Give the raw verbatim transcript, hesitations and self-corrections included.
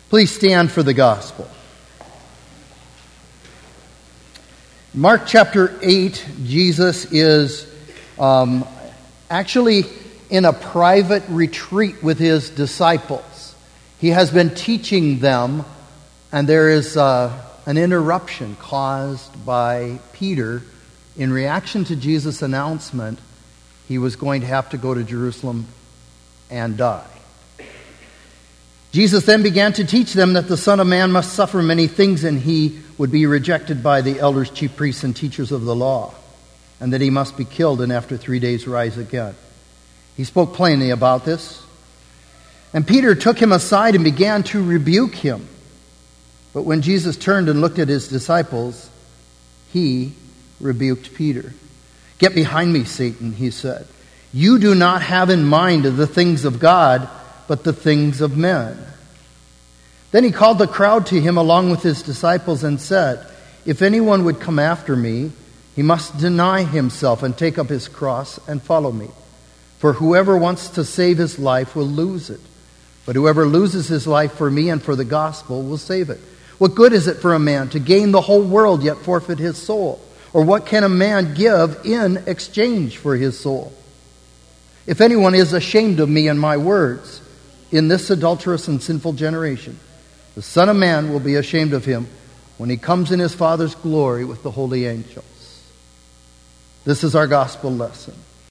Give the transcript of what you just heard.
Please stand for the gospel. Mark chapter eight, Jesus is um, actually in a private retreat with his disciples. He has been teaching them, and there is uh, an interruption caused by Peter. In reaction to Jesus' announcement, he was going to have to go to Jerusalem and die. Jesus then began to teach them that the Son of Man must suffer many things, and he would be rejected by the elders, chief priests, and teachers of the law, and that he must be killed and after three days rise again. He spoke plainly about this. And Peter took him aside and began to rebuke him. But when Jesus turned and looked at his disciples, he rebuked Peter. "Get behind me, Satan," he said. "You do not have in mind the things of God, but the things of men." Then he called the crowd to him along with his disciples and said, "If anyone would come after me, he must deny himself and take up his cross and follow me. For whoever wants to save his life will lose it. But whoever loses his life for me and for the gospel will save it. What good is it for a man to gain the whole world yet forfeit his soul? Or what can a man give in exchange for his soul? If anyone is ashamed of me and my words in this adulterous and sinful generation, the Son of Man will be ashamed of him when he comes in his Father's glory with the holy angels." This is our gospel lesson.